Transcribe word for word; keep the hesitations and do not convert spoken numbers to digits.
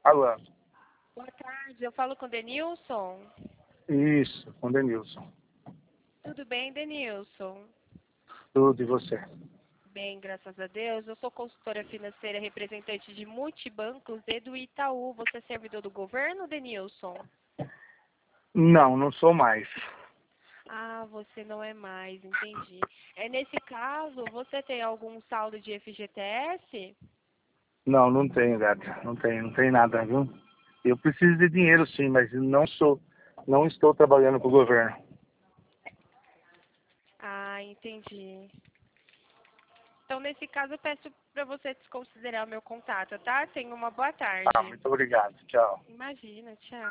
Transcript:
Alô? Boa tarde, eu falo com o Denilson. Isso, com o Denilson. Tudo bem, Denilson? Tudo, e você? Bem, graças a Deus. Eu sou consultora financeira, representante de multibancos e do Itaú. Você é servidor do governo, Denilson? Não, não sou mais. Ah, você não é mais, entendi. É nesse caso, você tem algum saldo de F G T S? Não, não tenho, gata. Não tenho, não tenho nada, viu? Eu preciso de dinheiro sim, mas não sou, não estou trabalhando para o governo. Ah, entendi. Então, nesse caso, eu peço para você desconsiderar o meu contato, tá? Tenha uma boa Ah, tarde. muito obrigado. Tchau. Imagina, tchau.